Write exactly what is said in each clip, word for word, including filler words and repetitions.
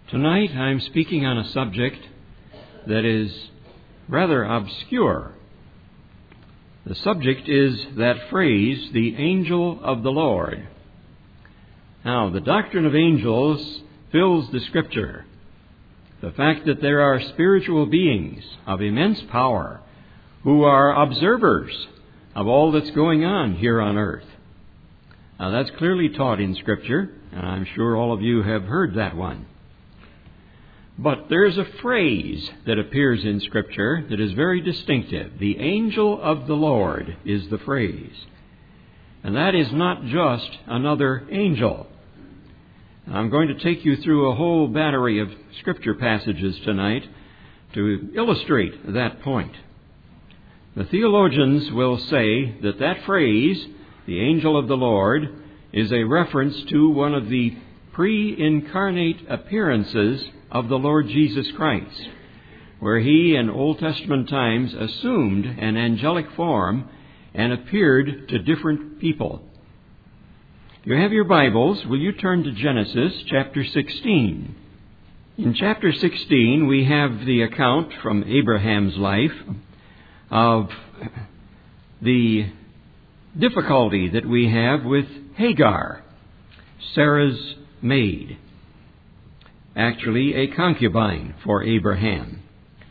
Tonight I'm speaking on a subject that is rather obscure. The subject is that phrase, the angel of the Lord. Now, the doctrine of angels fills the Scripture. The fact that there are spiritual beings of immense power who are observers of all that's going on here on earth. Now, that's clearly taught in Scripture, and I'm sure all of you have heard that one. But there's a phrase that appears in Scripture that is very distinctive. The angel of the Lord is the phrase. And that is not just another angel. I'm going to take you through a whole battery of Scripture passages tonight to illustrate that point. The theologians will say that that phrase, the angel of the Lord, is a reference to one of the pre-incarnate appearances of the Lord Jesus Christ, where He in Old Testament times assumed an angelic form and appeared to different people. If you have your Bibles, will you turn to Genesis chapter sixteen? In chapter sixteen, we have the account from Abraham's life of the difficulty that we have with Hagar, Sarah's maid. Actually, a concubine for Abraham.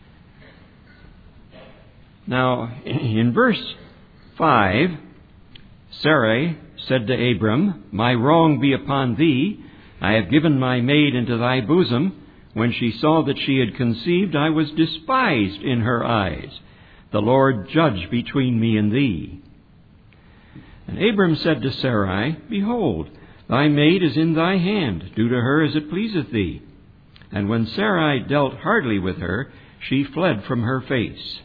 Now, in verse five, Sarai said to Abram, "My wrong be upon thee. I have given my maid into thy bosom. When she saw that she had conceived, I was despised in her eyes. The Lord judge between me and thee." And Abram said to Sarai, "Behold, thy maid is in thy hand. Do to her as it pleaseth thee." And when Sarai dealt hardly with her, she fled from her face.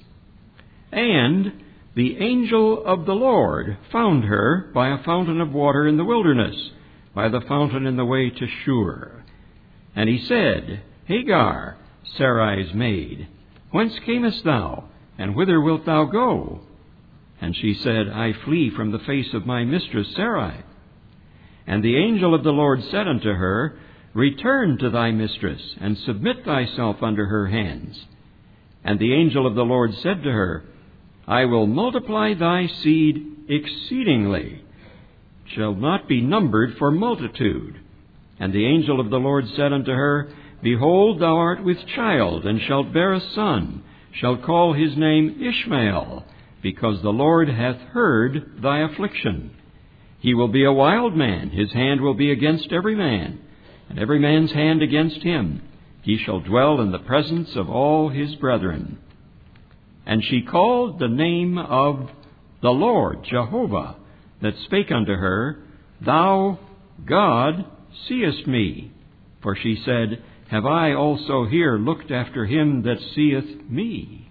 And the angel of the Lord found her by a fountain of water in the wilderness, by the fountain in the way to Shur. And he said, "Hagar, Sarai's maid, whence camest thou, and whither wilt thou go?" And she said, "I flee from the face of my mistress Sarai." And the angel of the Lord said unto her, "Return to thy mistress, and submit thyself under her hands." And the angel of the Lord said to her, "I will multiply thy seed exceedingly, shall not be numbered for multitude." And the angel of the Lord said unto her, "Behold, thou art with child, and shalt bear a son, shalt call his name Ishmael, because the Lord hath heard thy affliction. He will be a wild man, his hand will be against every man, and every man's hand against him. He shall dwell in the presence of all his brethren." And she called the name of the Lord, Jehovah, that spake unto her, "Thou, God, seest me." For she said, "Have I also here looked after him that seeth me?"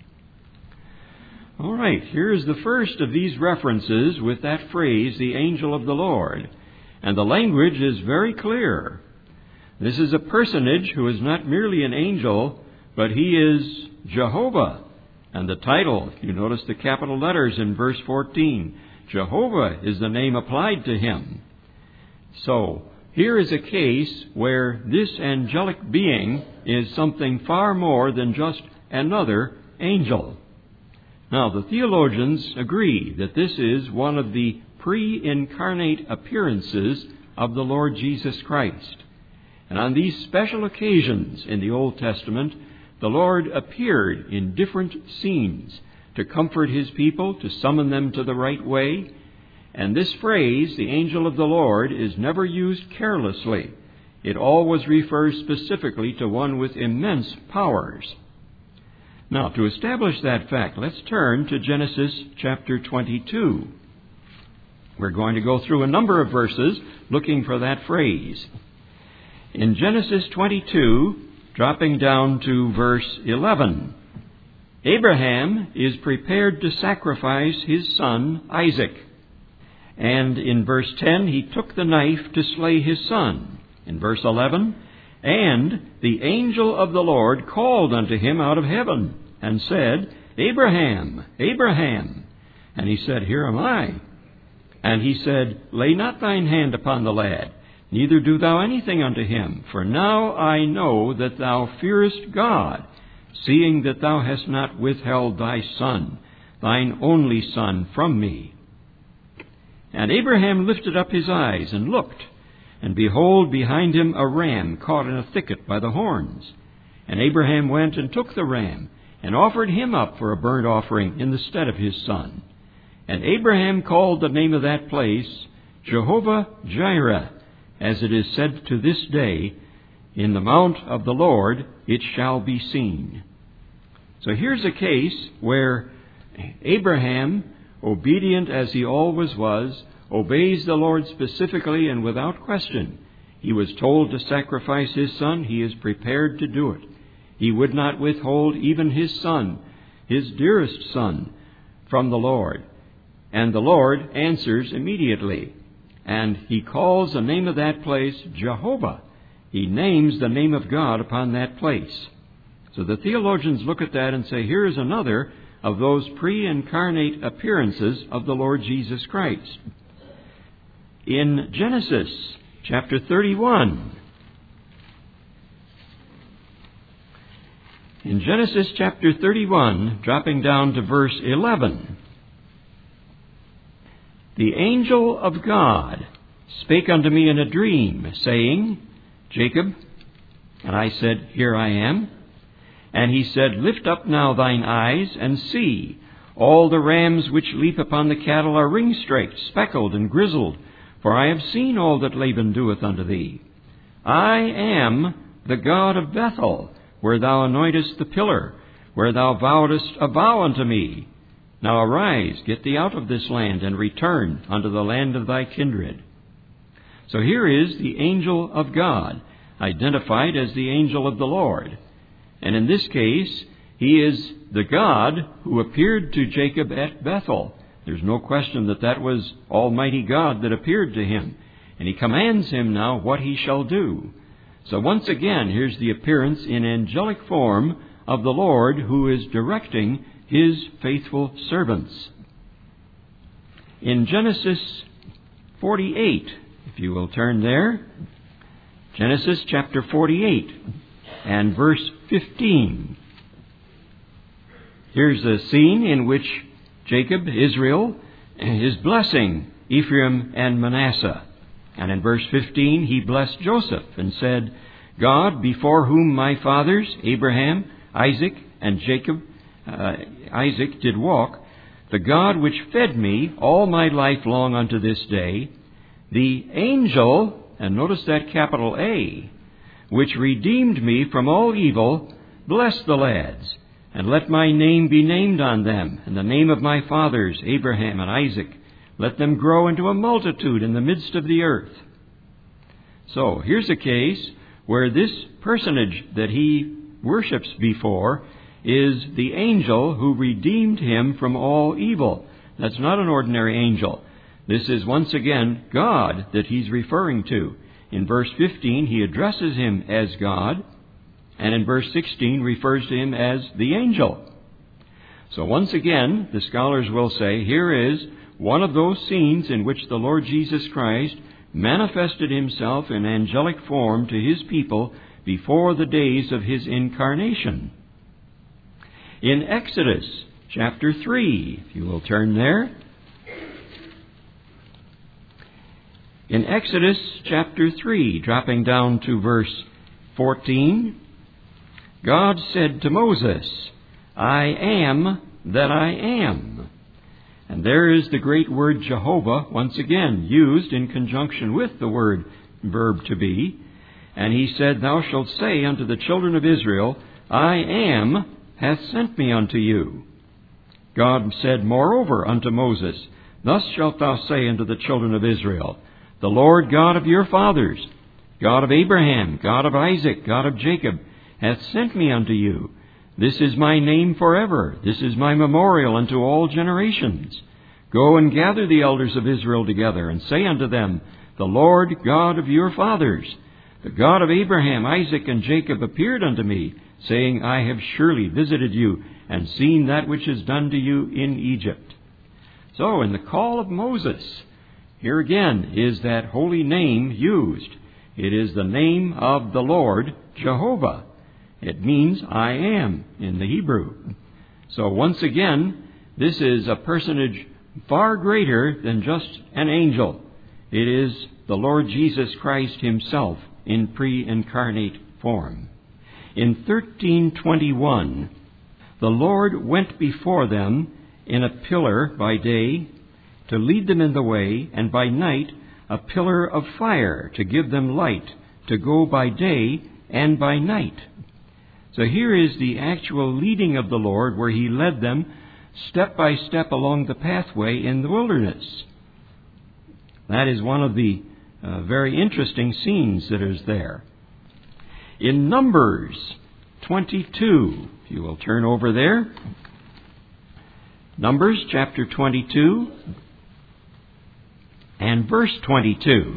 All right, here is the first of these references with that phrase, the angel of the Lord. And the language is very clear. This is a personage who is not merely an angel, but he is Jehovah. And the title, if you notice the capital letters in verse fourteen, Jehovah is the name applied to him. So, here is a case where this angelic being is something far more than just another angel. Now, the theologians agree that this is one of the pre-incarnate appearances of the Lord Jesus Christ. And on these special occasions in the Old Testament, the Lord appeared in different scenes to comfort His people, to summon them to the right way. And this phrase, the angel of the Lord, is never used carelessly. It always refers specifically to one with immense powers. Now, to establish that fact, let's turn to Genesis chapter twenty-two. We're going to go through a number of verses looking for that phrase. In Genesis twenty-two, dropping down to verse eleven, Abraham is prepared to sacrifice his son Isaac. And in verse ten, he took the knife to slay his son. In verse eleven, and the angel of the Lord called unto him out of heaven, and said, "Abraham, Abraham." And he said, "Here am I." And he said, "Lay not thine hand upon the lad, neither do thou anything unto him. For now I know that thou fearest God, seeing that thou hast not withheld thy son, thine only son, from me. And Abraham lifted up his eyes and looked, and behold, behind him a ram caught in a thicket by the horns. And Abraham went and took the ram, and offered him up for a burnt offering in the stead of his son. And Abraham called the name of that place Jehovah-Jireh, as it is said to this day, in the mount of the Lord it shall be seen. So here's a case where Abraham, obedient as he always was, obeys the Lord specifically and without question. He was told to sacrifice his son. He is prepared to do it. He would not withhold even his son, his dearest son, from the Lord. And the Lord answers immediately. And he calls the name of that place Jehovah. He names the name of God upon that place. So the theologians look at that and say, here is another of those pre-incarnate appearances of the Lord Jesus Christ. In Genesis chapter thirty-one, in Genesis chapter thirty-one, dropping down to verse eleven, the angel of God spake unto me in a dream, saying, Jacob. And I said, Here I am. And he said, Lift up now thine eyes, and see, all the rams which leap upon the cattle are ring-straked, speckled, and grizzled, for I have seen all that Laban doeth unto thee. I am the God of Bethel, where thou anointest the pillar, where thou vowedest a vow unto me. Now arise, get thee out of this land, and return unto the land of thy kindred. So here is the angel of God, identified as the angel of the Lord. And in this case, he is the God who appeared to Jacob at Bethel. There's no question that that was Almighty God that appeared to him. And he commands him now what he shall do. So once again, here's the appearance in angelic form of the Lord who is directing his faithful servants. In Genesis forty-eight, if you will turn there, Genesis chapter forty-eight and verse fifteen. Here's a scene in which Jacob, Israel, is blessing Ephraim and Manasseh. And in verse fifteen, he blessed Joseph and said, God, before whom my fathers, Abraham, Isaac, and Jacob, uh, Isaac did walk, the God which fed me all my life long unto this day, the angel, and notice that capital A, which redeemed me from all evil, bless the lads, and let my name be named on them, and the name of my fathers, Abraham and Isaac. Let them grow into a multitude in the midst of the earth. So, here's a case where this personage that he worships before is the angel who redeemed him from all evil. That's not an ordinary angel. This is once again God that he's referring to. In verse fifteen, he addresses him as God, and in verse sixteen refers to him as the angel. So once again, the scholars will say, here is one of those scenes in which the Lord Jesus Christ manifested himself in angelic form to his people before the days of his incarnation. In Exodus chapter three, if you will turn there. In Exodus chapter three, dropping down to verse fourteen, God said to Moses, I am that I am. And there is the great word Jehovah, once again used in conjunction with the word verb to be. And he said, Thou shalt say unto the children of Israel, I am hath sent me unto you. God said moreover unto Moses, Thus shalt thou say unto the children of Israel, The Lord God of your fathers, God of Abraham, God of Isaac, God of Jacob, hath sent me unto you. This is my name forever. This is my memorial unto all generations. Go and gather the elders of Israel together, and say unto them, The Lord God of your fathers, the God of Abraham, Isaac, and Jacob, appeared unto me, saying, I have surely visited you, and seen that which is done to you in Egypt. So, in the call of Moses, here again is that holy name used. It is the name of the Lord, Jehovah. It means I am in the Hebrew. So once again, this is a personage far greater than just an angel. It is the Lord Jesus Christ himself in pre-incarnate form. In thirteen twenty-one, the Lord went before them in a pillar by day to lead them in the way, and by night a pillar of fire to give them light, to go by day and by night. So here is the actual leading of the Lord, where he led them step by step along the pathway in the wilderness. That is one of the uh, very interesting scenes that is there. In Numbers twenty-two, if you will turn over there, Numbers chapter twenty-two and verse twenty-two.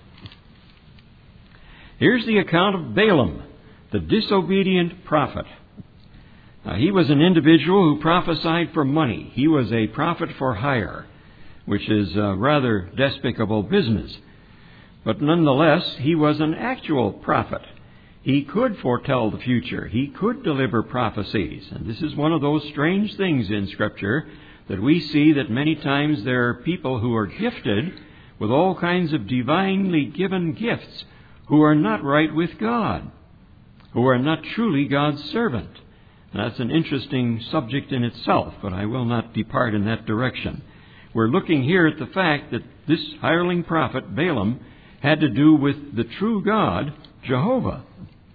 Here's the account of Balaam, the disobedient prophet. Now, he was an individual who prophesied for money. He was a prophet for hire, which is a rather despicable business. But nonetheless, he was an actual prophet. He could foretell the future. He could deliver prophecies. And this is one of those strange things in Scripture that we see, that many times there are people who are gifted with all kinds of divinely given gifts who are not right with God, who are not truly God's servant. That's an interesting subject in itself, but I will not depart in that direction. We're looking here at the fact that this hireling prophet, Balaam, had to do with the true God, Jehovah.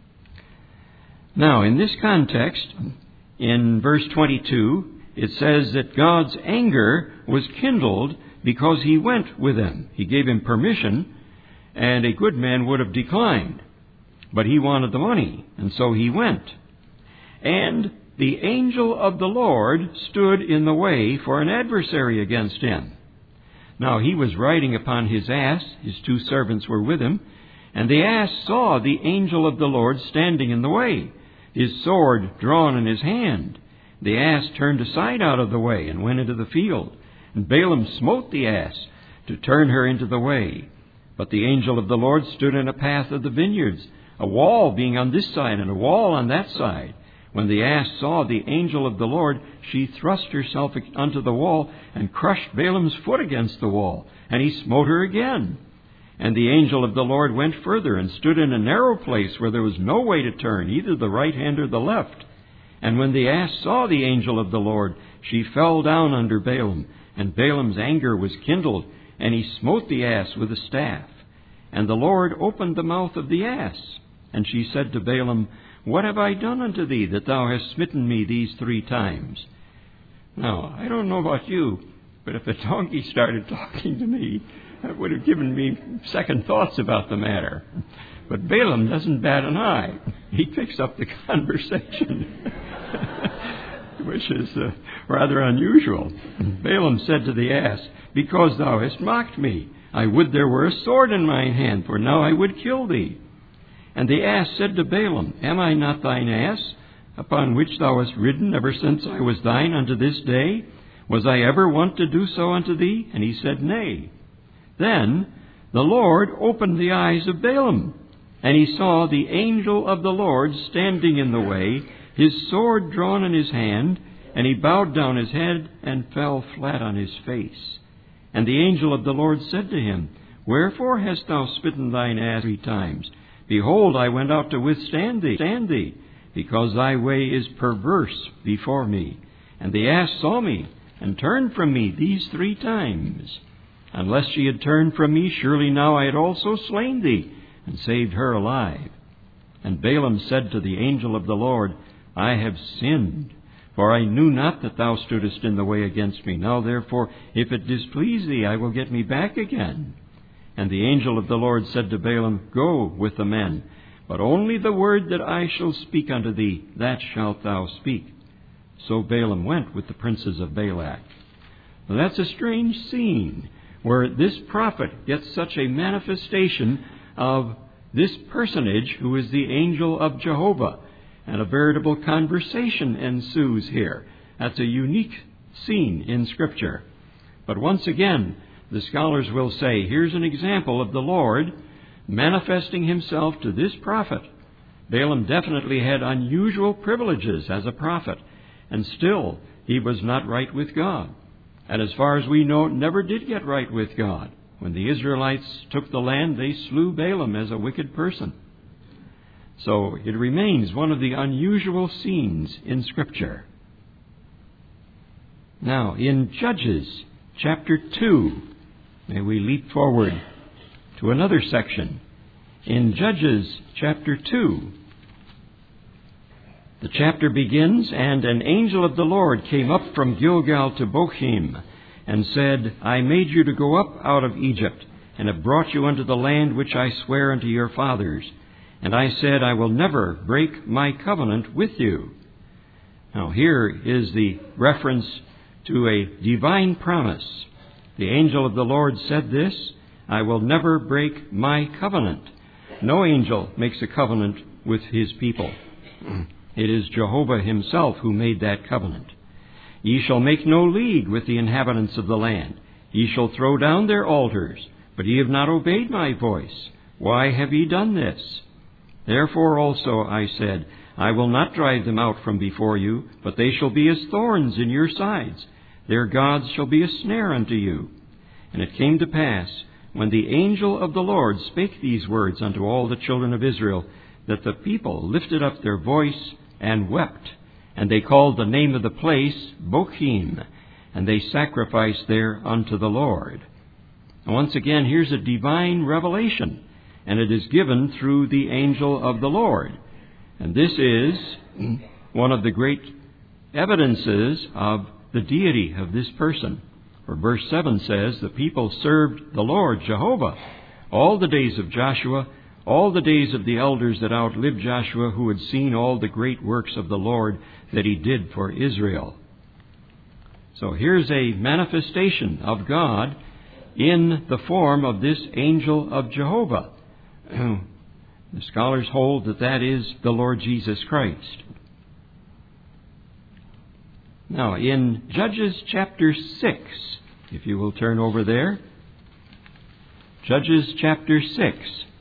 Now, in this context, in verse twenty-two, it says that God's anger was kindled because he went with him. He gave him permission, and a good man would have declined. But he wanted the money, and so he went. And the angel of the Lord stood in the way for an adversary against him. Now he was riding upon his ass, his two servants were with him, and the ass saw the angel of the Lord standing in the way, his sword drawn in his hand. The ass turned aside out of the way and went into the field, and Balaam smote the ass to turn her into the way. But the angel of the Lord stood in a path of the vineyards, a wall being on this side and a wall on that side. When the ass saw the angel of the Lord, she thrust herself onto the wall and crushed Balaam's foot against the wall, and he smote her again. And the angel of the Lord went further and stood in a narrow place where there was no way to turn, either the right hand or the left. And when the ass saw the angel of the Lord, she fell down under Balaam, and Balaam's anger was kindled, and he smote the ass with a staff. And the Lord opened the mouth of the ass. And she said to Balaam, "What have I done unto thee, that thou hast smitten me these three times?" Now, I don't know about you, but if a donkey started talking to me, that would have given me second thoughts about the matter. But Balaam doesn't bat an eye. He picks up the conversation, which is uh, rather unusual. Balaam said to the ass, "Because thou hast mocked me, I would there were a sword in mine hand, for now I would kill thee." And the ass said to Balaam, "Am I not thine ass, upon which thou hast ridden ever since I was thine unto this day? Was I ever wont to do so unto thee?" And he said, "Nay." Then the Lord opened the eyes of Balaam, and he saw the angel of the Lord standing in the way, his sword drawn in his hand, and he bowed down his head and fell flat on his face. And the angel of the Lord said to him, "Wherefore hast thou smitten thine ass three times? Behold, I went out to withstand thee, stand thee, because thy way is perverse before me. And the ass saw me, and turned from me these three times. Unless she had turned from me, surely now I had also slain thee, and saved her alive." And Balaam said to the angel of the Lord, "I have sinned, for I knew not that thou stoodest in the way against me. Now therefore, if it displease thee, I will get me back again." And the angel of the Lord said to Balaam, "Go with the men, but only the word that I shall speak unto thee, that shalt thou speak." So Balaam went with the princes of Balak. Now that's a strange scene, where this prophet gets such a manifestation of this personage who is the angel of Jehovah, and a veritable conversation ensues here. That's a unique scene in Scripture. But once again, the scholars will say, here's an example of the Lord manifesting himself to this prophet. Balaam definitely had unusual privileges as a prophet, and still he was not right with God. And as far as we know, never did get right with God. When the Israelites took the land, they slew Balaam as a wicked person. So it remains one of the unusual scenes in Scripture. Now, in Judges chapter two, may we leap forward to another section. In Judges chapter two, the chapter begins, "And an angel of the Lord came up from Gilgal to Bochim, and said, I made you to go up out of Egypt, and have brought you unto the land which I swear unto your fathers. And I said, I will never break my covenant with you." Now here is the reference to a divine promise. The angel of the Lord said this, "I will never break my covenant." No angel makes a covenant with his people. It is Jehovah himself who made that covenant. "Ye shall make no league with the inhabitants of the land. Ye shall throw down their altars, but ye have not obeyed my voice. Why have ye done this? Therefore also I said, I will not drive them out from before you, but they shall be as thorns in your sides. Their gods shall be a snare unto you." And it came to pass, when the angel of the Lord spake these words unto all the children of Israel, that the people lifted up their voice and wept. And they called the name of the place Bochim, and they sacrificed there unto the Lord. And once again, here's a divine revelation, and it is given through the angel of the Lord. And this is one of the great evidences of the deity of this person. For verse seven says, "The people served the Lord Jehovah all the days of Joshua, all the days of the elders that outlived Joshua, who had seen all the great works of the Lord that he did for Israel." So here's a manifestation of God in the form of this angel of Jehovah. The scholars hold that that is the Lord Jesus Christ. Now, in Judges chapter six, if you will turn over there, Judges chapter six.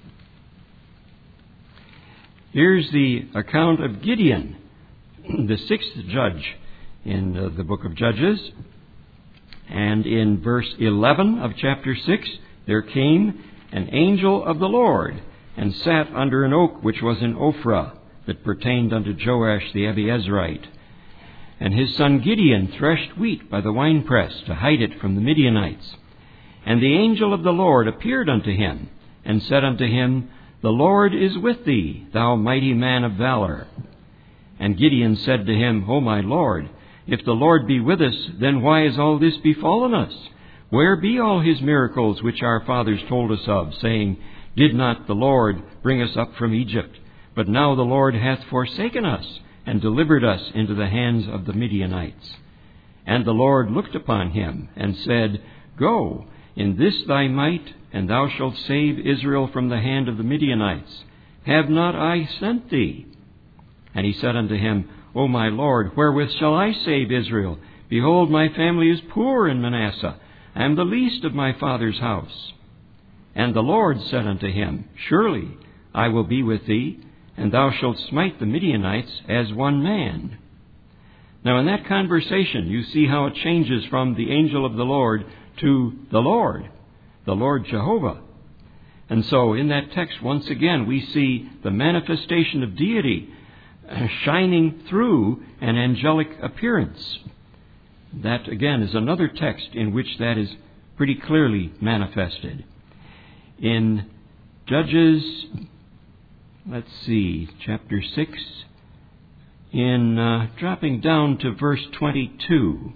Here's the account of Gideon, the sixth judge in uh, the book of Judges. And in verse eleven of chapter six, "There came an angel of the Lord, and sat under an oak which was in Ophrah, that pertained unto Joash the Abiezrite. And his son Gideon threshed wheat by the winepress, to hide it from the Midianites. And the angel of the Lord appeared unto him, and said unto him, The Lord is with thee, thou mighty man of valor. And Gideon said to him, O my Lord, if the Lord be with us, then why is all this befallen us? Where be all his miracles which our fathers told us of, saying, Did not the Lord bring us up from Egypt? But now the Lord hath forsaken us, and delivered us into the hands of the Midianites. And the Lord looked upon him, and said, Go, in this thy might, and thou shalt save Israel from the hand of the Midianites. Have not I sent thee? And he said unto him, O my Lord, wherewith shall I save Israel? Behold, my family is poor in Manasseh. I am the least of my father's house. And the Lord said unto him, Surely I will be with thee, and thou shalt smite the Midianites as one man. Now in that conversation, you see how it changes from the angel of the Lord to the Lord, the Lord Jehovah. And so in that text, once again, we see the manifestation of deity shining through an angelic appearance. That, again, is another text in which that is pretty clearly manifested. In Judges, let's see, chapter six, in uh, dropping down to verse twenty-two,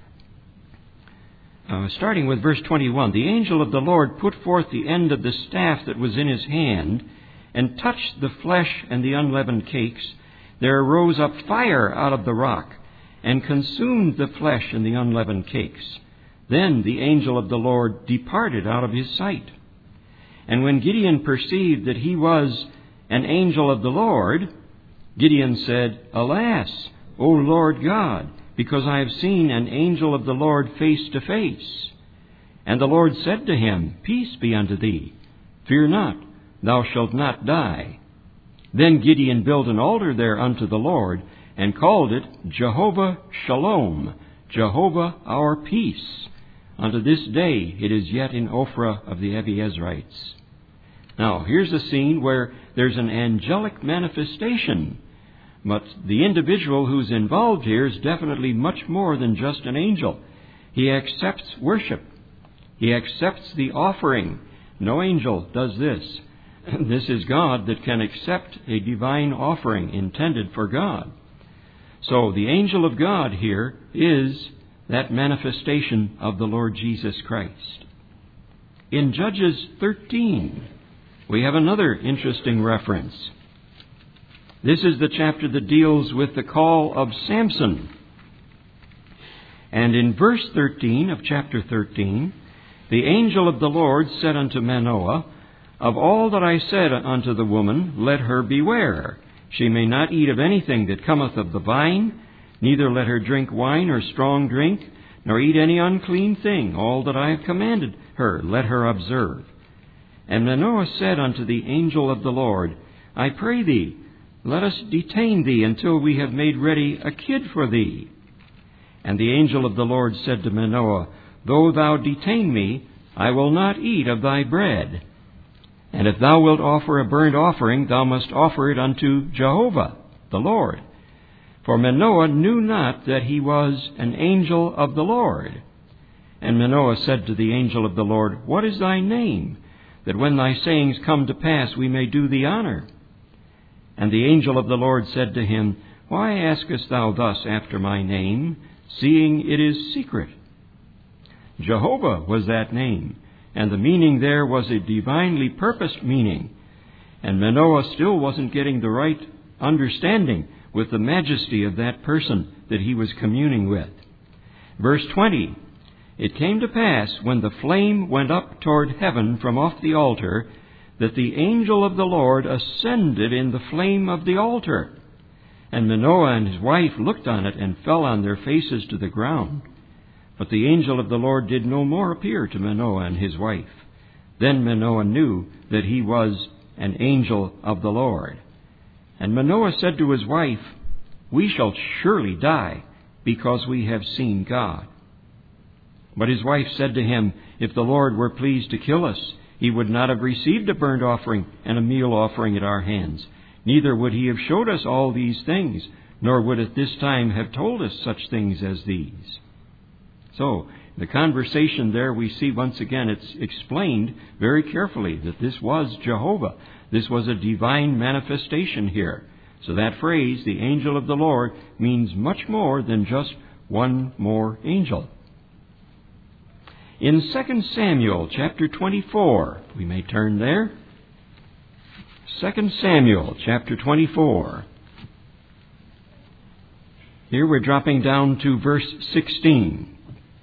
uh, starting with verse twenty-one, the angel of the Lord put forth the end of the staff that was in his hand, and touched the flesh and the unleavened cakes. There arose up fire out of the rock, and consumed the flesh and the unleavened cakes. Then the angel of the Lord departed out of his sight. And when Gideon perceived that he was an angel of the Lord, Gideon said, Alas, O Lord God, because I have seen an angel of the Lord face to face. And the Lord said to him, Peace be unto thee. Fear not, thou shalt not die. Then Gideon built an altar there unto the Lord, and called it Jehovah Shalom, Jehovah our peace. Unto this day it is yet in Ophrah of the Abiezrites. Now, here's a scene where there's an angelic manifestation. But the individual who's involved here is definitely much more than just an angel. He accepts worship. He accepts the offering. No angel does this. This is God that can accept a divine offering intended for God. So the angel of God here is that manifestation of the Lord Jesus Christ. In Judges thirteen, we have another interesting reference. This is the chapter that deals with the call of Samson. And in verse thirteen of chapter thirteen, the angel of the Lord said unto Manoah, Of all that I said unto the woman, let her beware. She may not eat of anything that cometh of the vine, neither let her drink wine or strong drink, nor eat any unclean thing. All that I have commanded her, let her observe. And Manoah said unto the angel of the Lord, I pray thee, let us detain thee until we have made ready a kid for thee. And the angel of the Lord said to Manoah, Though thou detain me, I will not eat of thy bread. And if thou wilt offer a burnt offering, thou must offer it unto Jehovah, the Lord. For Manoah knew not that he was an angel of the Lord. And Manoah said to the angel of the Lord, What is thy name, that when thy sayings come to pass we may do thee honor? And the angel of the Lord said to him, Why askest thou thus after my name, seeing it is secret? Jehovah was that name, and the meaning there was a divinely purposed meaning. And Manoah still wasn't getting the right understanding with the majesty of that person that he was communing with. Verse twenty, It came to pass, when the flame went up toward heaven from off the altar, that the angel of the Lord ascended in the flame of the altar. And Manoah and his wife looked on it, and fell on their faces to the ground. But the angel of the Lord did no more appear to Manoah and his wife. Then Manoah knew that he was an angel of the Lord. And Manoah said to his wife, We shall surely die, because we have seen God. But his wife said to him, If the Lord were pleased to kill us, he would not have received a burnt offering and a meal offering at our hands. Neither would he have showed us all these things, nor would at this time have told us such things as these. So, the conversation there, we see once again it's explained very carefully that this was Jehovah. This was a divine manifestation here. So that phrase, the angel of the Lord, means much more than just one more angel. In Second Samuel chapter twenty-four, we may turn there. Second Samuel chapter twenty-four. Here we're dropping down to verse sixteen.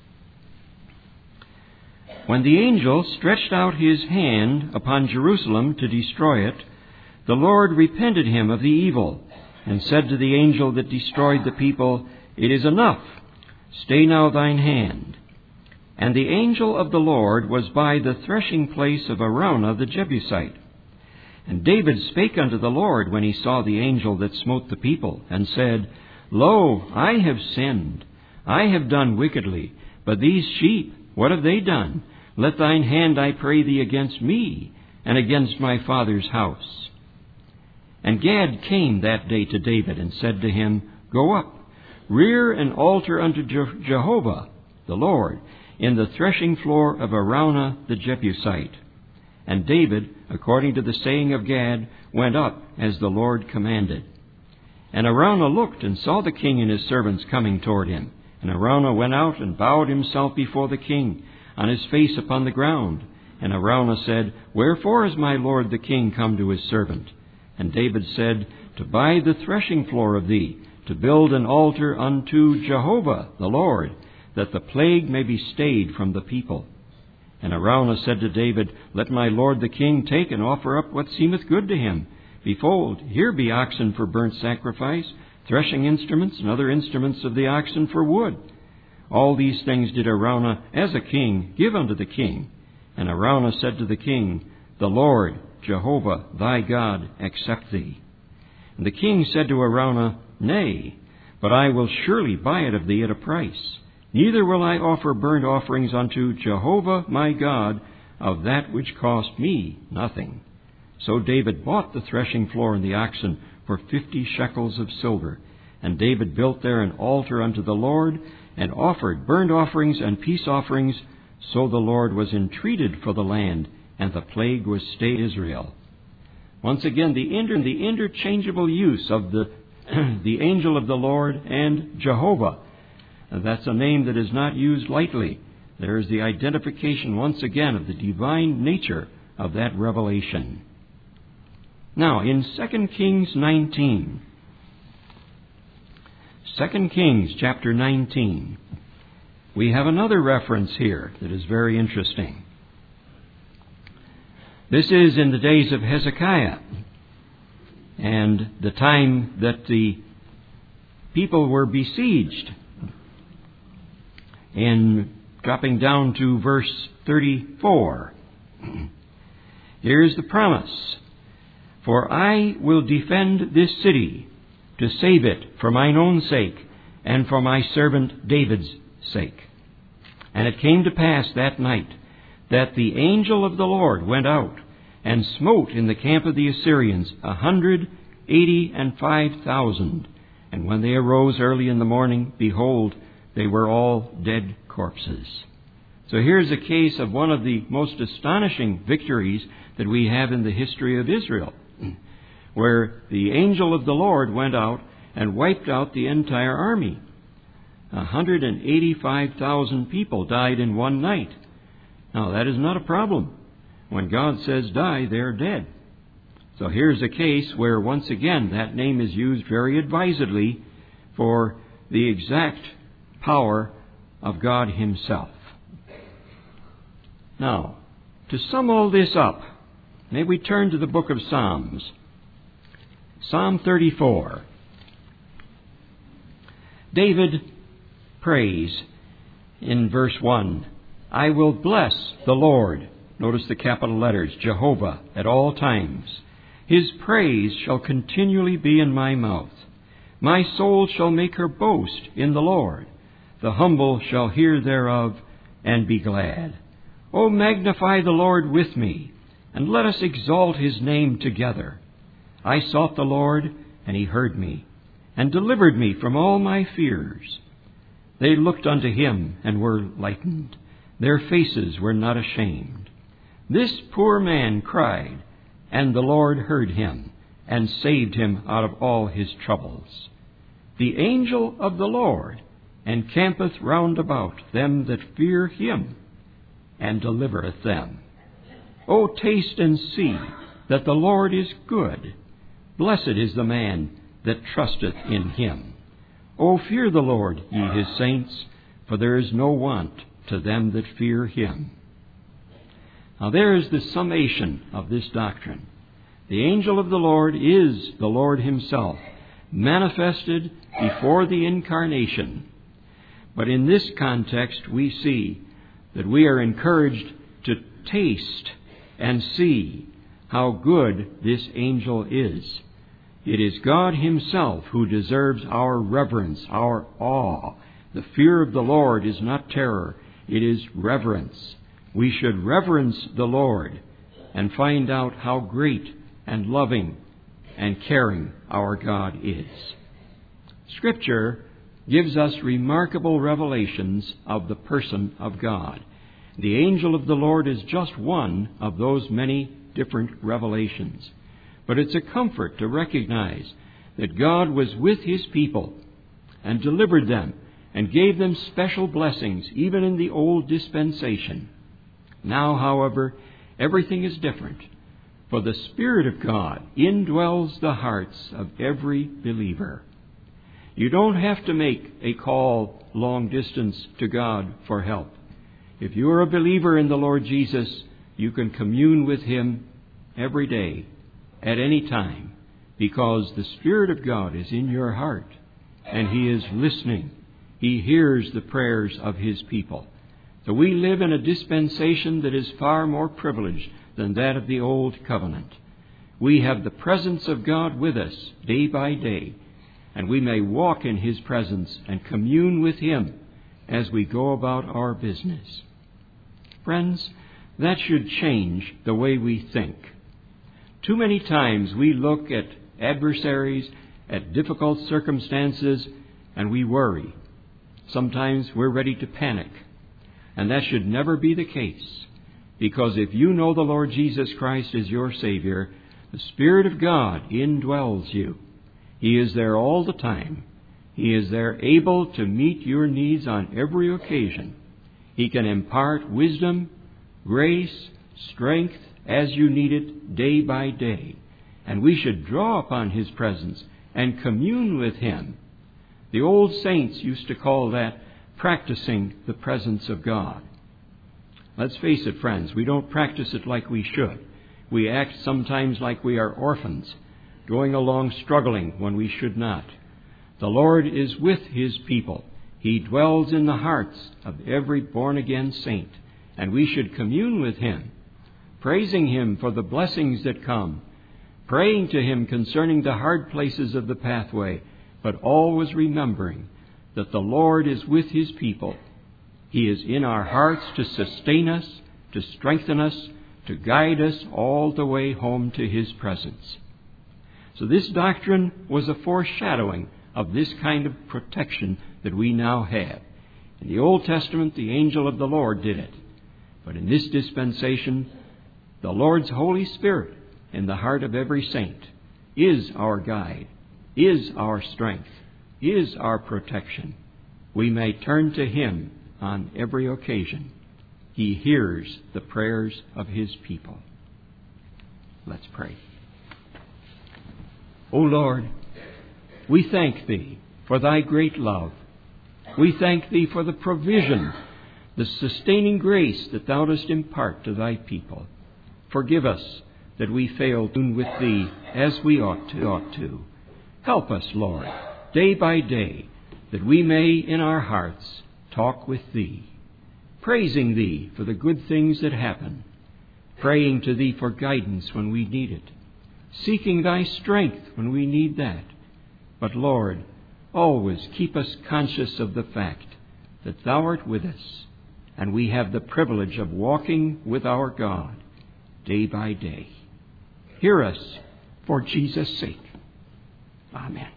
When the angel stretched out his hand upon Jerusalem to destroy it, the Lord repented him of the evil, and said to the angel that destroyed the people, It is enough, stay now thine hand. And the angel of the Lord was by the threshing place of Araunah the Jebusite. And David spake unto the Lord when he saw the angel that smote the people, and said, Lo, I have sinned, I have done wickedly, but these sheep, what have they done? Let thine hand, I pray thee, against me, and against my father's house. And Gad came that day to David, and said to him, Go up, rear an altar unto Je- Jehovah, the Lord, in the threshing floor of Araunah the Jebusite. And David, according to the saying of Gad, went up as the Lord commanded. And Araunah looked, and saw the king and his servants coming toward him. And Araunah went out, and bowed himself before the king, on his face upon the ground. And Araunah said, Wherefore is my lord the king come to his servant? And David said, To buy the threshing floor of thee, to build an altar unto Jehovah the Lord, that the plague may be stayed from the people. And Araunah said to David, Let my lord the king take and offer up what seemeth good to him. Behold, here be oxen for burnt sacrifice, threshing instruments, and other instruments of the oxen for wood. All these things did Araunah, as a king, give unto the king. And Araunah said to the king, The Lord, Jehovah thy God accept thee? And the king said to Araunah, Nay, but I will surely buy it of thee at a price. Neither will I offer burnt offerings unto Jehovah my God of that which cost me nothing. So David bought the threshing floor and the oxen for fifty shekels of silver. And David built there an altar unto the Lord, and offered burnt offerings and peace offerings. So the Lord was entreated for the land, and the plague was stayed Israel. Once again, the, inter- the interchangeable use of the, the angel of the Lord and Jehovah. That's a name that is not used lightly. There is the identification once again of the divine nature of that revelation. Now, in Second Kings nineteen, Second Kings chapter nineteen, we have another reference here that is very interesting. This is in the days of Hezekiah, and the time that the people were besieged. In dropping down to verse thirty-four, here's the promise. For I will defend this city to save it for mine own sake and for my servant David's sake. And it came to pass that night that the angel of the Lord went out and smote in the camp of the Assyrians a hundred eighty and five thousand. And when they arose early in the morning, behold, they were all dead corpses. So here's a case of one of the most astonishing victories that we have in the history of Israel, where the angel of the Lord went out and wiped out the entire army. one hundred eighty-five thousand people died in one night. Now, that is not a problem. When God says die, they're dead. So here's a case where, once again, that name is used very advisedly for the exact power of God Himself. Now, to sum all this up, may we turn to the book of Psalms. Psalm thirty-four. David prays in verse one, I will bless the Lord. Notice the capital letters, Jehovah, at all times. His praise shall continually be in my mouth. My soul shall make her boast in the Lord. The humble shall hear thereof and be glad. O magnify the Lord with me, and let us exalt His name together. I sought the Lord, and He heard me, and delivered me from all my fears. They looked unto Him, and were lightened. Their faces were not ashamed. This poor man cried, and the Lord heard him, and saved him out of all his troubles. The angel of the Lord encampeth round about them that fear Him, and delivereth them. O taste and see that the Lord is good. Blessed is the man that trusteth in Him. O fear the Lord, ye His saints, for there is no want to them that fear Him. Now there is the summation of this doctrine. The angel of the Lord is the Lord Himself, manifested before the incarnation. But in this context, we see that we are encouraged to taste and see how good this angel is. It is God Himself who deserves our reverence, our awe. The fear of the Lord is not terror, it is reverence. We should reverence the Lord and find out how great and loving and caring our God is. Scripture gives us remarkable revelations of the person of God. The angel of the Lord is just one of those many different revelations. But it's a comfort to recognize that God was with His people and delivered them and gave them special blessings even in the old dispensation. Now, however, everything is different, for the Spirit of God indwells the hearts of every believer. You don't have to make a call long distance to God for help. If you are a believer in the Lord Jesus, you can commune with Him every day, at any time, because the Spirit of God is in your heart, and He is listening. He hears the prayers of His people. So we live in a dispensation that is far more privileged than that of the old covenant. We have the presence of God with us day by day, and we may walk in His presence and commune with Him as we go about our business. Friends, that should change the way we think. Too many times we look at adversaries, at difficult circumstances, and we worry. Sometimes we're ready to panic. And that should never be the case. Because if you know the Lord Jesus Christ as your Savior, the Spirit of God indwells you. He is there all the time. He is there able to meet your needs on every occasion. He can impart wisdom, grace, strength as you need it day by day. And we should draw upon His presence and commune with Him. The old saints used to call that practicing the presence of God. Let's face it, friends, we don't practice it like we should. We act sometimes like we are orphans, going along struggling when we should not. The Lord is with His people. He dwells in the hearts of every born-again saint, and we should commune with Him, praising Him for the blessings that come, praying to Him concerning the hard places of the pathway, but always remembering that the Lord is with His people. He is in our hearts to sustain us, to strengthen us, to guide us all the way home to His presence. So this doctrine was a foreshadowing of this kind of protection that we now have. In the Old Testament, the angel of the Lord did it. But in this dispensation, the Lord's Holy Spirit in the heart of every saint is our guide, is our strength, is our protection. We may turn to Him on every occasion. He hears the prayers of His people. Let's pray. O Lord, we thank Thee for Thy great love. We thank Thee for the provision, the sustaining grace that Thou dost impart to Thy people. Forgive us that we fail to tune with Thee as we ought to. Ought to. Help us, Lord, day by day, that we may in our hearts talk with Thee, praising Thee for the good things that happen, praying to Thee for guidance when we need it, seeking Thy strength when we need that. But, Lord, always keep us conscious of the fact that Thou art with us, and we have the privilege of walking with our God day by day. Hear us for Jesus' sake. Amen.